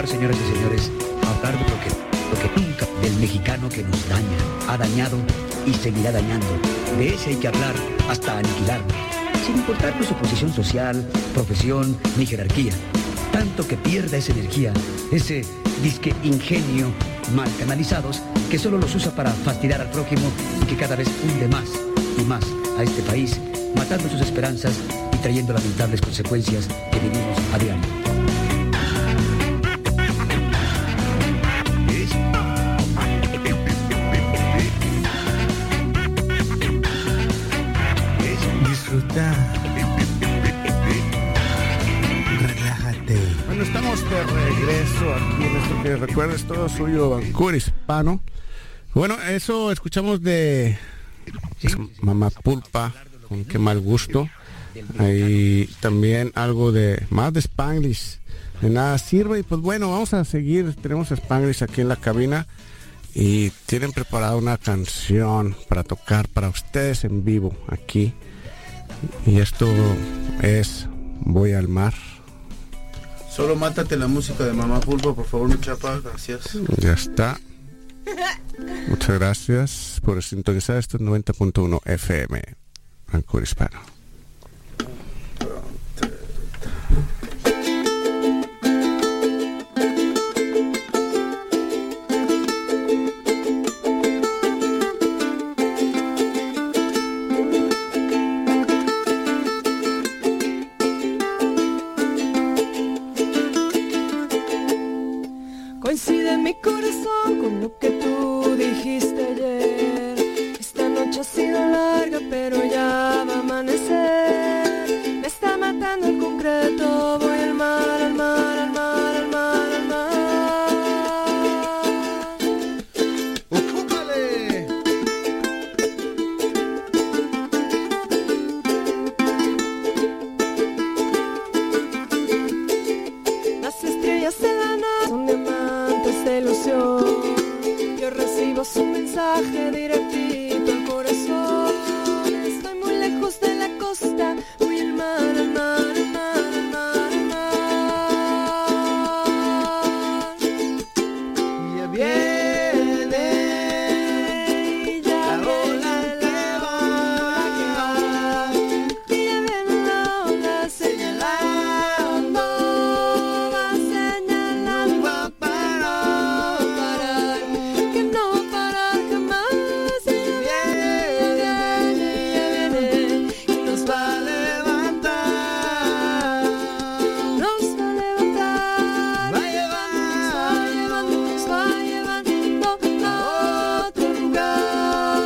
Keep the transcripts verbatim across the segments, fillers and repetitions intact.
hablar, señoras y señores, hablar de lo que, lo que nunca, del mexicano que nos daña, ha dañado y seguirá dañando. De ese hay que hablar hasta aniquilarlo, sin importar su posición social, profesión ni jerarquía. Tanto que pierda esa energía, ese disque ingenio mal canalizados que solo los usa para fastidiar al prójimo y que cada vez hunde más y más a este país, matando sus esperanzas y trayendo lamentables consecuencias que vivimos a diario. Disfruta. Relájate. Bueno, estamos de regreso aquí en esto que recuerdes todo suyo, Vancouver Hispano. Bueno, eso escuchamos de Mamá Pulpa, con Qué Mal Gusto. Ahí también algo de más de Spanglish, de nada sirve. Y pues bueno, vamos a seguir. Tenemos Spanglish aquí en la cabina y tienen preparada una canción para tocar para ustedes en vivo aquí. Y esto es Voy al Mar. Solo mátate la música de Mamá Pulpa, por favor, mi chapa, gracias. Ya está. Muchas gracias por sintonizar estos noventa punto uno F M, Vancouver Hispano. Coincide mi corazón con lo que tú dijiste ayer. Esta noche ha sido larga, pero ya va a amanecer. Me está matando el concreto. Voy al mar, al mar, al mar, al mar, al mar. ¡Ocúpale! Las estrellas se dan a son diamantes de ilusión. Yo recibo su mensaje directito al corazón. Estoy muy lejos de la costa. Voy al mar, al mar, al mar, al mar, al mar. Y ya viene Y ya la ola que va, y ya viene la ola señalando. Va señalando. va a parar. Parar, que no parar jamás. Y ya viene, ya viene, y nos va a levantar, nos va a levantar, Va a llevar. nos va llevando, nos va llevando a otro lugar.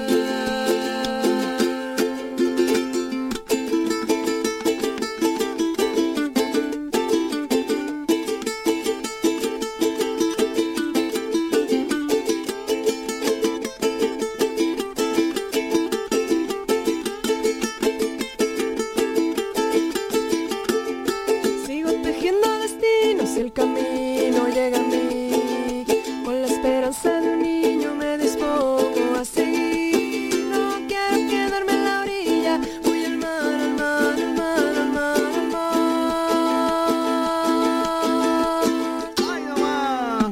Sigo tejiendo destinos y el camino llega a mí. Con la esperanza de un niño me dispongo a seguir. No quiero quedarme en la orilla. Voy al mar, al mar, al mar, al mar, al mar. ¡Ay, nomás!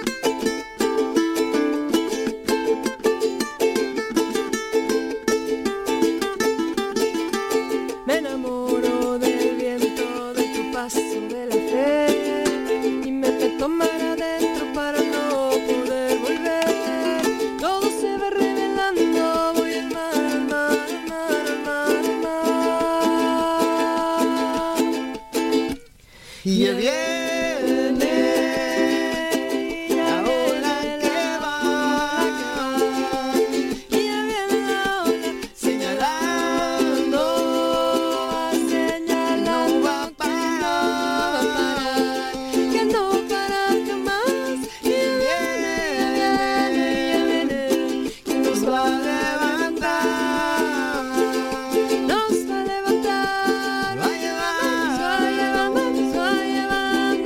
Me enamoro del viento, de tu paso, de la fe, y me meto mar adentro para no poder volver. Todo se va revelando. Voy al mar, al mar, al mar, al mar, al mar. Y ya viene la ola que va, y ya viene la ola señalando, señalando, no va a que no va a parar, que no parar jamás. Y ya viene, ya viene, ya viene, que nos va a levantar, nos va a levantar, Va a llevar. nos va llevando, nos va llevando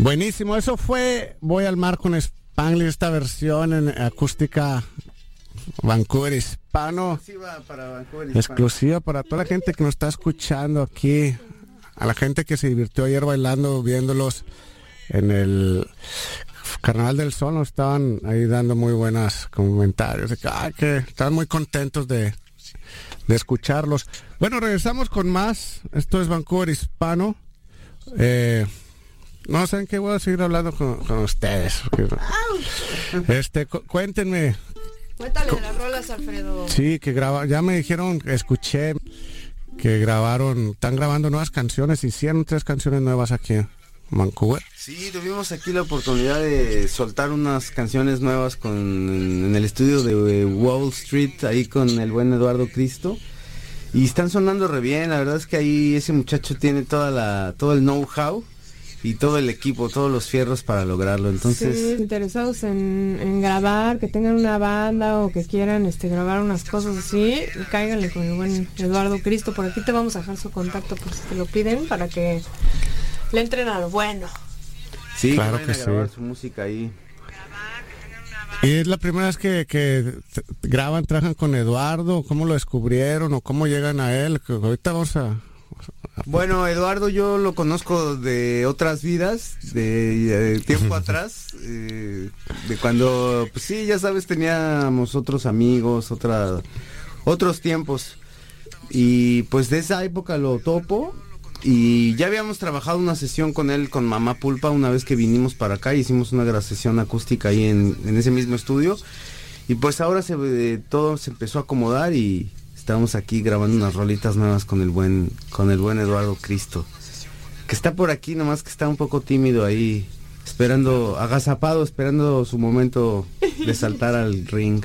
Buenísimo, eso fue Voy al Mar con Spanglish, esta versión en acústica Vancouver hispano. Exclusiva para Vancouver hispano. Exclusiva para toda la gente que nos está escuchando aquí, a la gente que se divirtió ayer bailando, viéndolos en el Carnaval del Sol, nos estaban ahí dando muy buenos comentarios, de que, ay, que estaban muy contentos de, de escucharlos. Bueno, regresamos con más. Esto es Vancouver hispano. Eh, no saben qué, voy a seguir hablando con, con ustedes. Este, cu- cuéntenme. Cuéntale de las rolas, Alfredo. Sí, que graba, ya me dijeron, escuché que grabaron, están grabando nuevas canciones, hicieron tres canciones nuevas aquí en Vancouver. Sí, tuvimos aquí la oportunidad de soltar unas canciones nuevas con en, en el estudio de Wall Street, ahí con el buen Eduardo Cristo. Y están sonando re bien, la verdad es que ahí ese muchacho tiene toda la, todo el know-how y todo el equipo, todos los fierros para lograrlo. Entonces, Sí, interesados en, en grabar, que tengan una banda o que quieran este grabar unas cosas así, cáiganle con el buen Eduardo Cristo. Por aquí te vamos a dejar su contacto por si te lo piden, para que le entren a lo bueno. sí, Claro vayan que a grabar sí. su música ahí. ¿Y es la primera vez que, que t- graban, trabajan con Eduardo? ¿Cómo lo descubrieron o cómo llegan a él? Que ahorita vamos a... Bueno, Eduardo yo lo conozco de otras vidas, de, de tiempo atrás, eh, de cuando, pues sí, ya sabes, teníamos otros amigos, otra, otros tiempos, y pues de esa época lo topo, y ya habíamos trabajado una sesión con él, con Mamá Pulpa, una vez que vinimos para acá, hicimos una gra- sesión acústica ahí en, en ese mismo estudio, y pues ahora se, eh, todo se empezó a acomodar y... Estamos aquí grabando unas rolitas nuevas con el buen con el buen Eduardo Cristo, que está por aquí, nomás que está un poco tímido ahí, esperando, agazapado, esperando su momento de saltar al ring.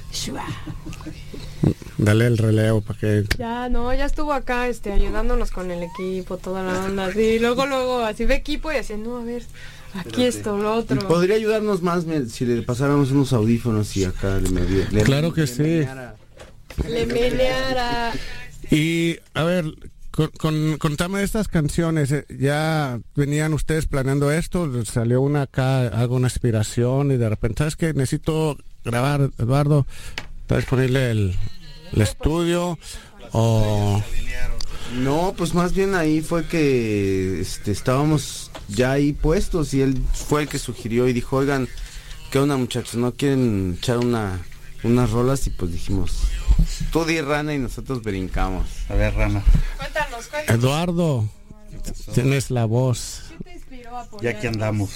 Dale el relevo para que... Ya, no, ya estuvo acá este ayudándonos con el equipo, toda la onda, así, luego, luego, así ve equipo y así, no, a ver, aquí esto, lo otro. Podría ayudarnos más me- si le pasáramos unos audífonos y acá le medio. le- Claro que le sí. meneara. Le meneara. Y, a ver, con, con, contame de estas canciones, eh, ¿ya venían ustedes planeando esto? ¿Salió una acá, algo, una inspiración y de repente, ¿sabes qué? Necesito grabar, Eduardo, ¿está disponible el, el estudio? O... No, pues más bien ahí fue que este, estábamos ya ahí puestos y él fue el que sugirió y dijo, oigan, ¿qué onda muchachos? ¿No quieren echar una unas rolas? Y pues dijimos, tú di Rana y nosotros brincamos. A ver, Rana. Cuéntanos, cuéntanos. Eduardo, tienes la voz. ¿Qué te inspiró a apoyar? Ya que andamos.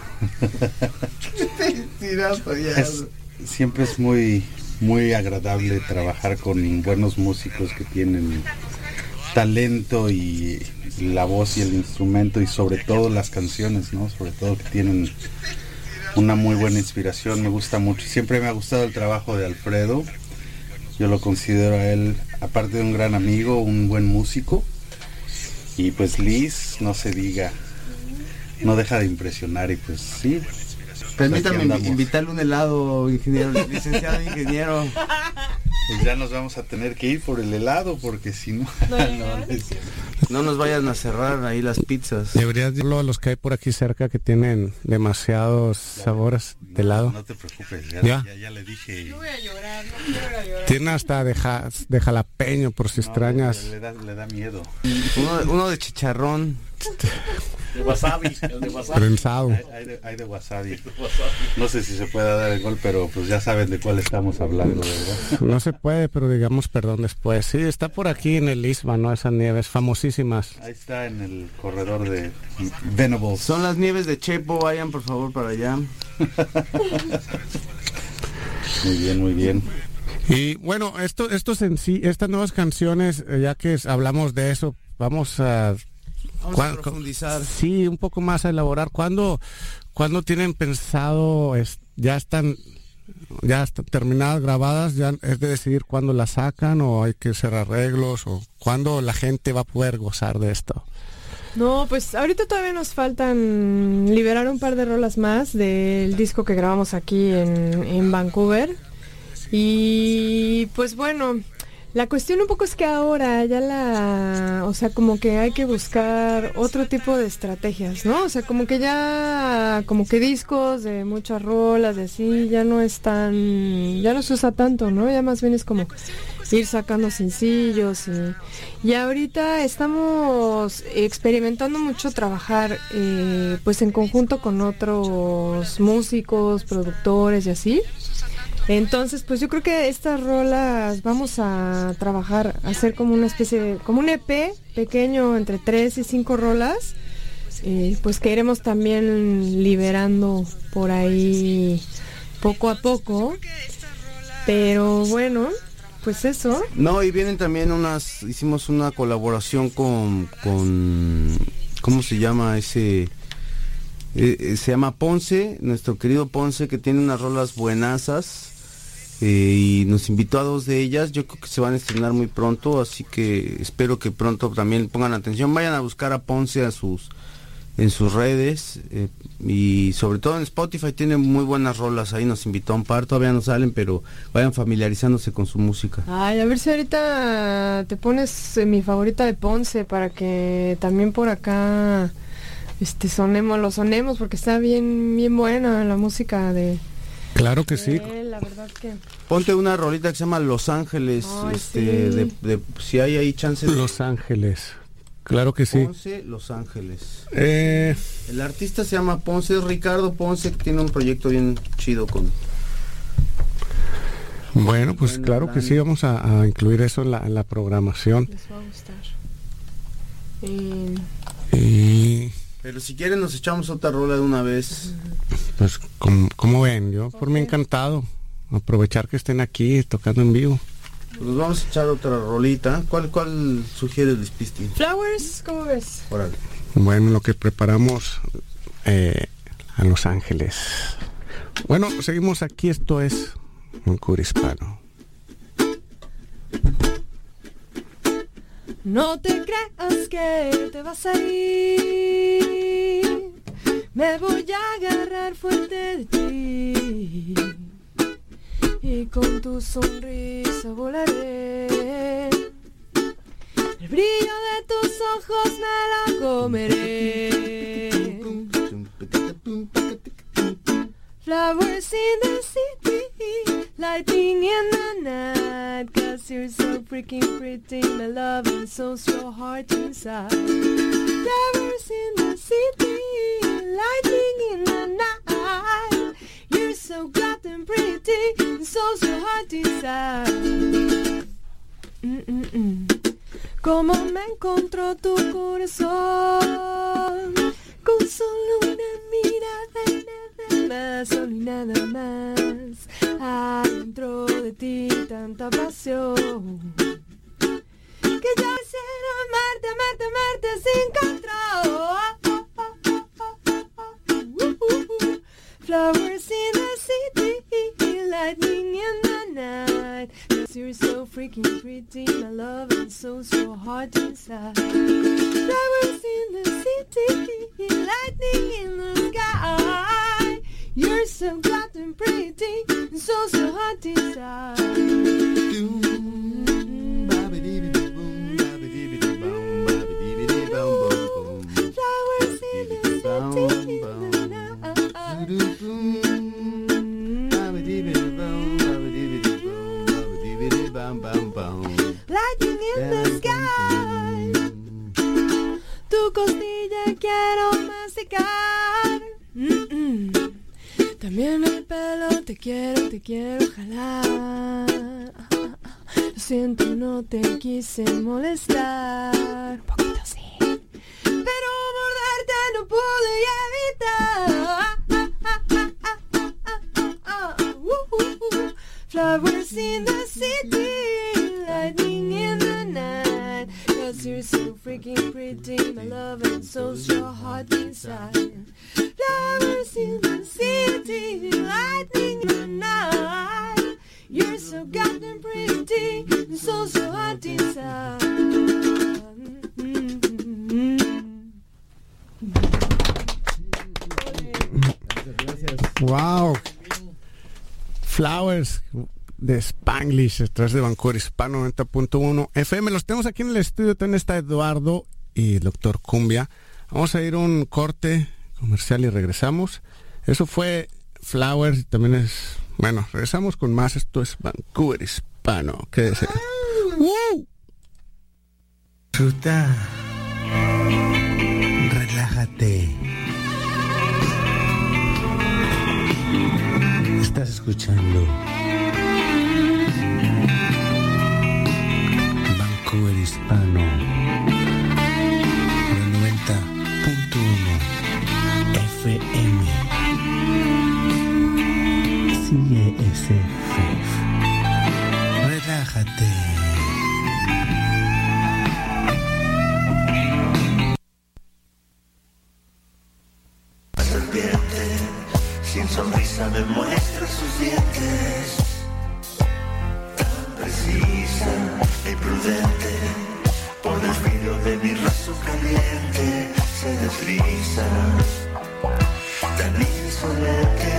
Es- Es- siempre es muy, muy agradable trabajar con buenos músicos que tienen talento y la voz y el instrumento y sobre todo las canciones, ¿no? Sobre todo que tienen una muy buena inspiración, me gusta mucho. Siempre me ha gustado el trabajo de Alfredo. Yo lo considero a él, aparte de un gran amigo, un buen músico. Y pues Liz, no se diga, no deja de impresionar y pues sí. Permítame Aquí andamos. invitarle un helado, ingeniero, licenciado ingeniero. Pues ya nos vamos a tener que ir por el helado porque si no, No no, llegas. no es cierto. No nos vayan a cerrar ahí las pizzas. Deberías decirlo a los que hay por aquí cerca que tienen demasiados sabores de helado. No te preocupes, ya, ¿Ya? ya, ya le dije. No voy a llorar, no quiero ir a llorar. Tienen hasta de, ja- de jalapeño por si No, extrañas. le, da, le da miedo. Uno, uno de chicharrón. De wasabi, el de wasabi. Prensado. Hay, hay de, hay de wasabi. No sé si se puede dar el gol, pero pues ya saben de cuál estamos hablando, ¿verdad? No se puede, pero digamos perdón después. Sí, está por aquí en el Isma, ¿no? Esas nieves famosísimas. Ahí está en el corredor de Venables. Son las nieves de Chepo, vayan por favor para allá. Muy bien, muy bien. Y bueno, esto, estos en sí, estas nuevas canciones, eh, ya que es- hablamos de eso, vamos a... Vamos ¿cuán- a profundizar. Sí, un poco más a elaborar. ¿Cuándo, ¿cuándo tienen pensado, es- ya están ya están terminadas, grabadas, ya es de decidir cuándo las sacan o hay que hacer arreglos o cuándo la gente va a poder gozar de esto? No, pues ahorita todavía nos faltan liberar un par de rolas más del disco que grabamos aquí en, en Vancouver. Y pues bueno, La cuestión un poco es que ahora ya la, o sea, como que hay que buscar otro tipo de estrategias, ¿no? O sea, como que ya, como que discos de muchas rolas, de así, ya no es tan, ya no se usa tanto, ¿no? Ya más bien es como ir sacando sencillos y, y ahorita estamos experimentando mucho trabajar, eh, pues en conjunto con otros músicos, productores y así. Entonces, pues yo creo que estas rolas vamos a trabajar, a hacer como una especie de, como un E P pequeño entre tres y cinco rolas, eh, pues que iremos también liberando por ahí poco a poco, pero bueno, pues eso. No, y vienen también unas, hicimos una colaboración con, con ¿cómo se llama ese? Eh, se llama Ponce, nuestro querido Ponce, que tiene unas rolas buenazas. Eh, y nos invitó a dos de ellas. Yo creo que se van a estrenar muy pronto, así que espero que pronto también pongan atención, vayan a buscar a Ponce a sus en sus redes, eh, y sobre todo en Spotify tiene muy buenas rolas. Ahí nos invitó a un par, todavía no salen, pero vayan familiarizándose con su música. Ay, a ver si ahorita te pones eh, mi favorita de Ponce para que también por acá este sonemos, lo sonemos, porque está bien bien buena la música de Claro que sí. Eh, la verdad que... Ponte una rolita que se llama Los Ángeles. Ay, este, sí. de, de, si hay ahí chances. Los Ángeles. Claro que sí. Ponce, Los Ángeles. Eh, El artista se llama Ponce, es Ricardo Ponce, que tiene un proyecto bien chido con... bueno, pues Bueno, claro que sí, vamos a, a incluir eso en la, en la programación. Les va a gustar. Eh, Y Pero si quieren nos echamos otra rola de una vez. pues, como, como ven, yo por mí Ok. encantado. Aprovechar que estén aquí tocando en vivo. Pues nos vamos a echar otra rolita. ¿Cuál, cuál sugieres, Luis Pisti? Flowers, ¿cómo ves? Órale. Bueno, lo que preparamos eh, a Los Ángeles. Bueno, seguimos aquí, esto es un cura hispano. No te creas que te vas a ir, me voy a agarrar fuerte de ti y con tu sonrisa volaré. El brillo de tus ojos me lo comeré. Flowers in the city, lighting in the night, 'cause you're so freaking pretty, my love, and so's your heart inside. Flowers in the city, lighting in the night, you're so goddamn pretty, and so's your heart inside. Mm-mm-mm. Cómo me encontró tu corazón, con solo una mirada y nada más, solo y nada más. Adentro de ti tanta pasión, que yo quisiera amarte, amarte, amarte sin control. Flowers in the city, lightning in the night, 'cause you're so freaking pretty, my love, and so's your heart inside. Flowers in the city, lightning in the sky, you're so goddamn pretty, and so's your heart inside. Flowers in the city, lightning in the sky, tu costilla quiero masticar. Mm-mm. También el pelo te quiero, te quiero jalar. Lo siento, no te quise molestar. Un poquito sí, pero morderte no pude evitar. Flowers in the city, lightning in the night, 'cause you're so freaking pretty, my love, and so's your heart inside. Flowers in the city, lightning in the night, you're so goddamn pretty, and so's your heart inside. Mm-hmm. Wow. Flowers de Spanglish, a través de Vancouver Hispano noventa punto uno F M. Los tenemos aquí en el estudio, también está Eduardo y el doctor Cumbia. Vamos a ir a un corte comercial y regresamos. Eso fue Flowers y también es... Bueno, regresamos con más. Esto es Vancouver Hispano. Quédese. ¡Woo! Disfruta. Relájate. Estás escuchando Vancouver Hispano noventa punto uno F M. Sigue ese fef. Relájate. La serpiente sin sonrisa me muestra sus dientes, tan precisa y prudente, por el filo de mi raso caliente se desliza, tan insolente,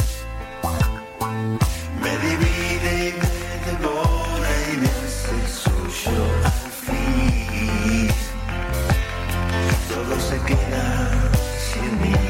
me divide y me devora y me hace suyo al fin, todo se queda sin mí.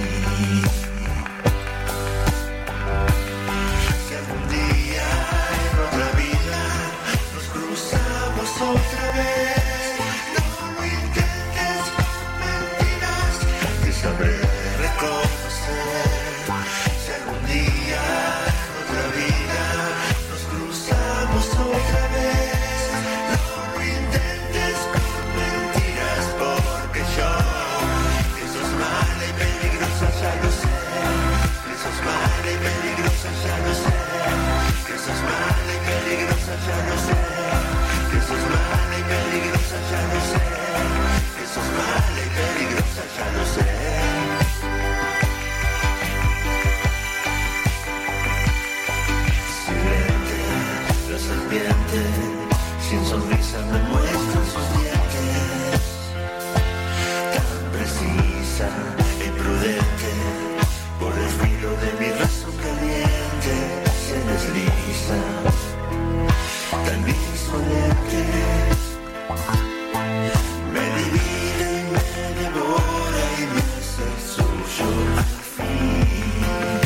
Otra vez, no lo intentes con mentiras, que sabré reconocer. Si algún día en otra vida nos cruzamos otra vez, no lo intentes con mentiras, porque yo, que sos mala y peligrosa ya lo sé, que sos mala y peligrosa ya lo sé, que sos mala y peligrosa ya lo sé. Que sos mala y peligrosa, ya lo sé. Que sos mala y peligrosa, ya lo sé. Silente, la serpiente, sin sonrisa me muestra sus dientes. Tan precisa y prudente, por el filo de mi razón caliente, se desliza. Tan insolente, me divide y me devora y me hace suyo al fin.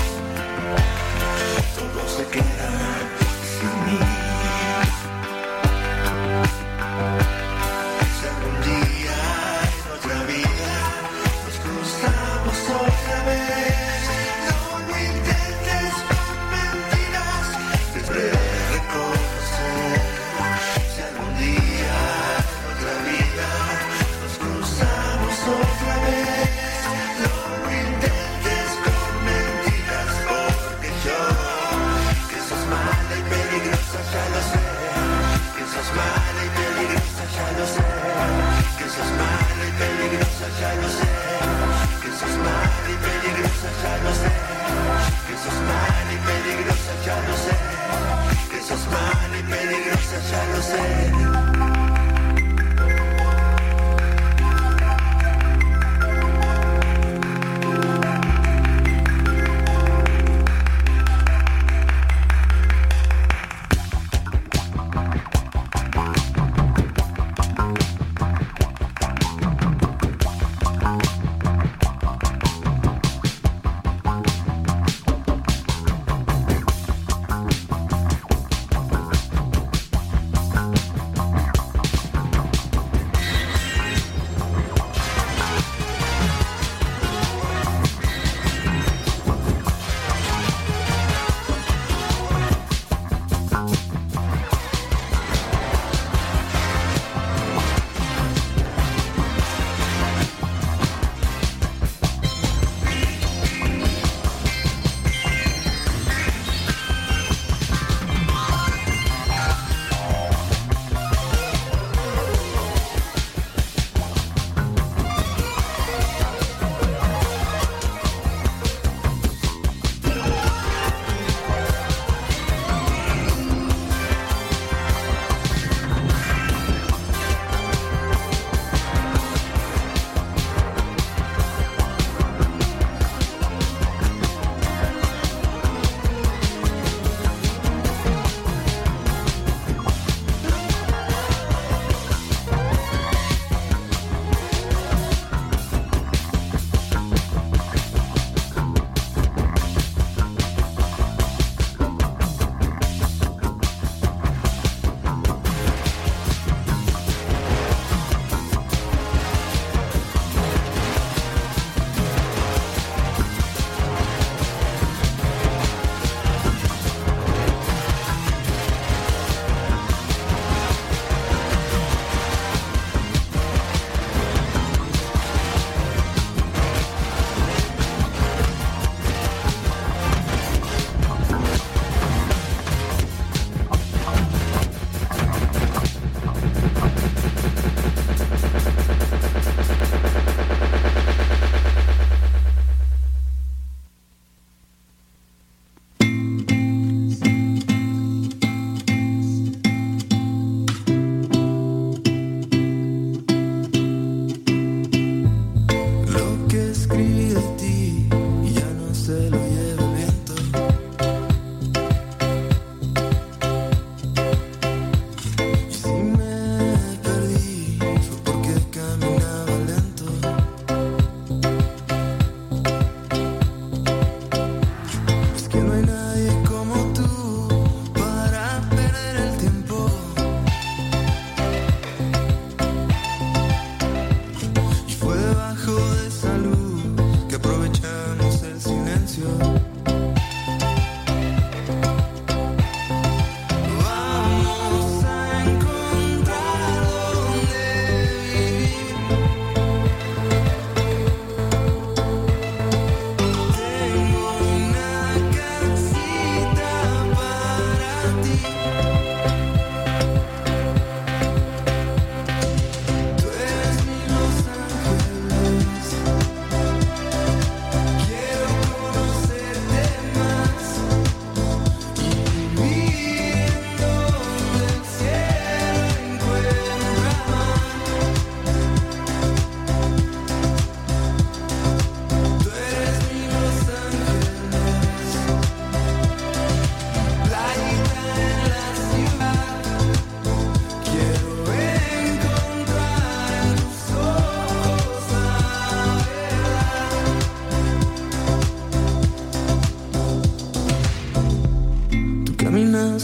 Todo se queda sin mí. Si algún día en otra vida nos cruzamos otra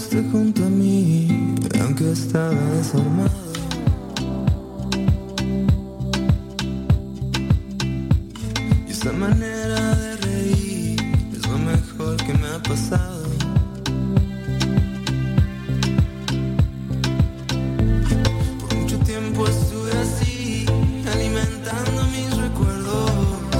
llegaste junto a mí, aunque estaba desarmado. Y esa manera de reír es lo mejor que me ha pasado. Por mucho tiempo estuve así, alimentando mis recuerdos.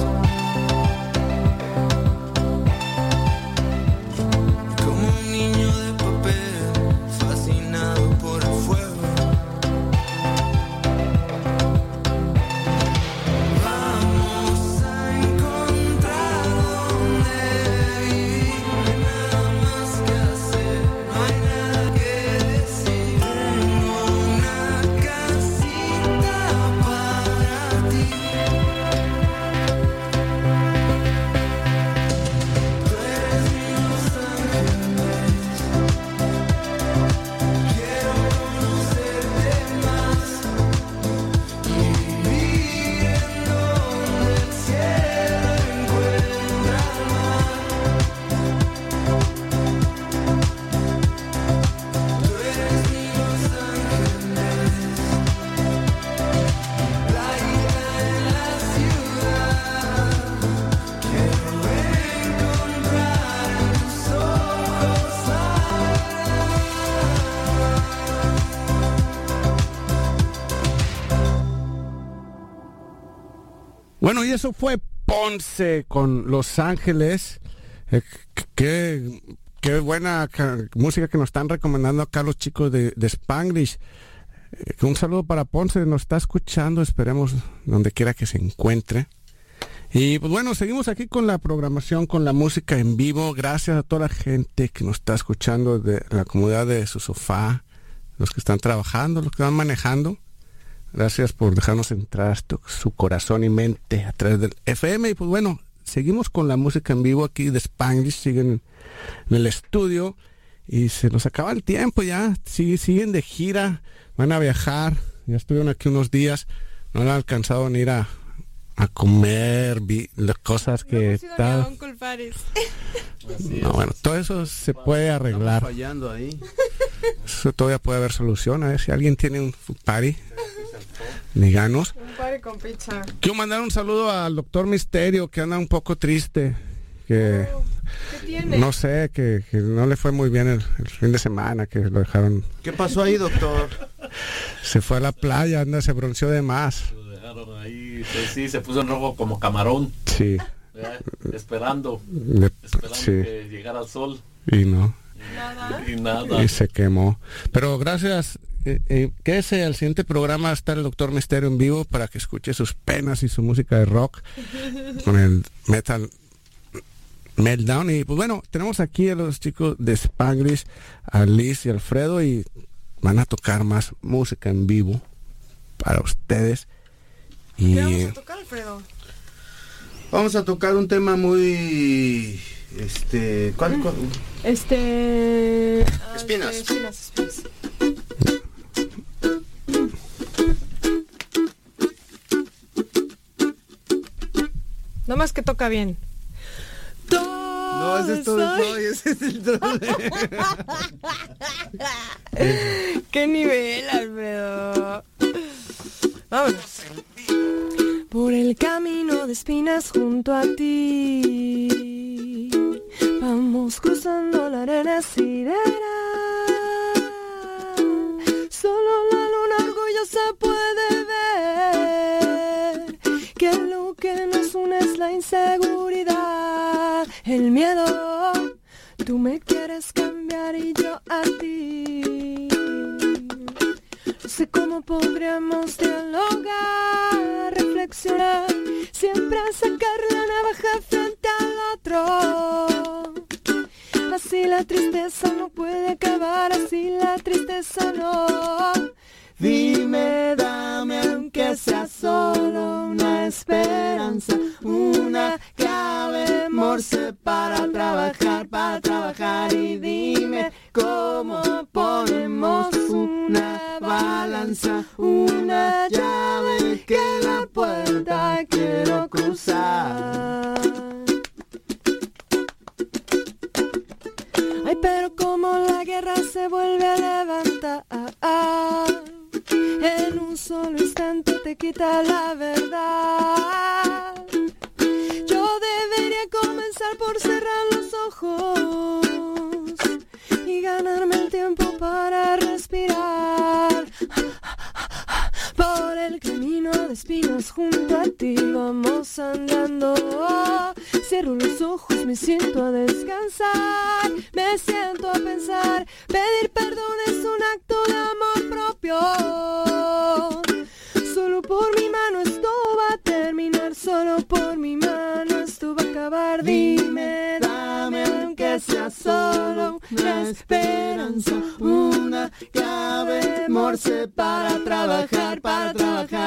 Bueno, y eso fue Ponce con Los Ángeles. Eh, qué, qué buena ca- música que nos están recomendando acá los chicos de, de Spanglish. Eh, un saludo para Ponce, nos está escuchando, esperemos donde quiera que se encuentre. Y pues bueno, seguimos aquí con la programación, con la música en vivo. Gracias a toda la gente que nos está escuchando de la comunidad de su sofá, los que están trabajando, los que van manejando. Gracias por dejarnos entrar hasta su corazón y mente a través del F M. Y pues bueno, seguimos con la música en vivo aquí de Spanglish. Siguen en el estudio y se nos acaba el tiempo ya. Sí, siguen de gira, van a viajar. Ya estuvieron aquí unos días. No han alcanzado ni ir a, a comer vi, las cosas que no tal. No, bueno, todo eso se puede arreglar. Estamos fallando ahí. Eso todavía puede haber solución. A ver si alguien tiene un party. Díganos. Un party con pizza. Quiero mandar un saludo al doctor Misterio, que anda un poco triste, que Oh, ¿qué tiene? no sé, que, que no le fue muy bien el, el fin de semana, que lo dejaron. ¿Qué pasó ahí, doctor? Se fue a la playa, anda, se bronceó de más. Lo dejaron ahí, sí, sí, se puso en rojo como camarón, Sí, ¿verdad? esperando, de- esperando sí, que llegara el sol y no, Nada. y nada. y se quemó. Pero gracias. Eh, eh, quédese al siguiente programa, está el doctor Misterio en vivo para que escuche sus penas y su música de rock con el Metal Meltdown. Y pues bueno, tenemos aquí a los chicos de Spanglish, a Liz y Alfredo, y van a tocar más música en vivo para ustedes. Y ¿Qué vamos a tocar, Alfredo? Vamos a tocar un tema muy... Este... ¿Cuál? cuál? Este... ah, Espinas. este, espinas, espinas. No más que toca bien. No, ese es todo soy, ese es el trole. ¡Qué nivel, Alfredo! Vámonos. Por el camino de espinas junto a ti, vamos cruzando la arena sidera. Solo la luna orgullosa puede ver que lo que nos une es la inseguridad, el miedo. Tú me quieres cambiar y yo a ti. No sé cómo podríamos dialogar, reflexionar, siempre sacar la navaja frente al otro. Así la tristeza no puede acabar, así la tristeza no. Dime, dame, aunque sea solo una esperanza, una clave morse para trabajar, para trabajar. Y dime cómo ponemos una balanza, una llave que la puerta quiero cruzar. Ay, pero como la guerra se vuelve a levantar, en un solo instante te quita la verdad. Yo debería comenzar por cerrar los ojos y ganarme el tiempo para respirar. Por el camino de espinas junto a ti vamos andando. Cierro los ojos, me siento a descansar, me siento a pensar. Pedir perdón es un acto de amor propio. Solo por mi mano esto va a terminar, solo por mi mano esto va a acabar. Dime, dame aunque sea solo una esperanza, una llave morse para trabajar, para trabajar.